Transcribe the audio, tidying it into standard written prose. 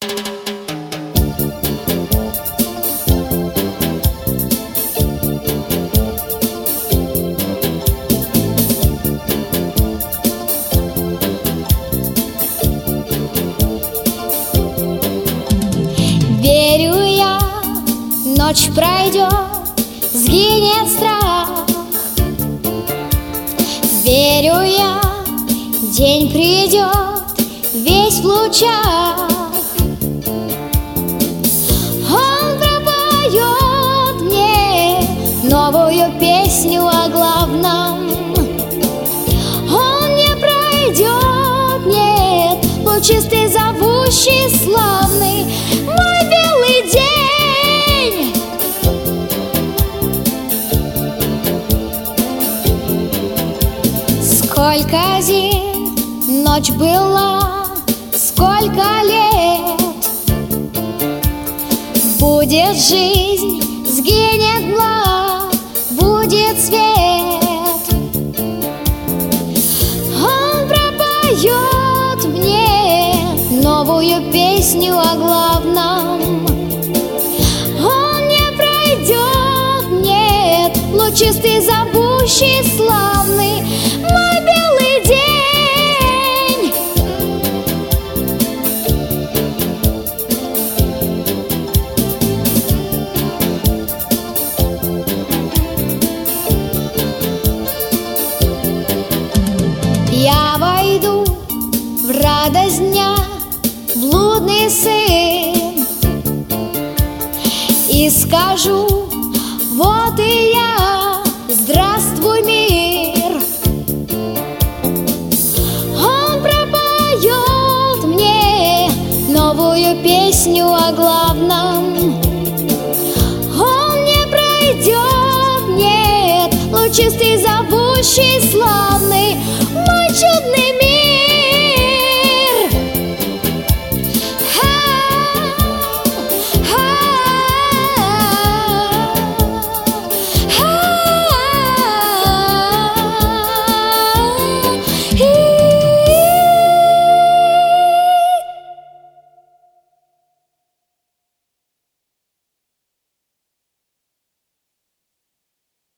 Верю я, ночь пройдет, сгинет страх. Верю я, день придет, весь в лучах. Он пропоет мне новую песню о главном. Он не пройдет, нет, лучистый, зовущий, славный мой белый день. Сколько зим, ночь была, сколько лет. Будет жизнь, сгинет млад, будет свет. Он пропоет мне новую песню о главном. Он не пройдет, нет, лучистый, зовущий, славный мой белый день. Я войду в радость дня, в блудный сын, и скажу: вот и я, здравствуй, мир. Он пропоет мне новую песню о главном. Он не пройдет, нет, лучистый, зовущий, славный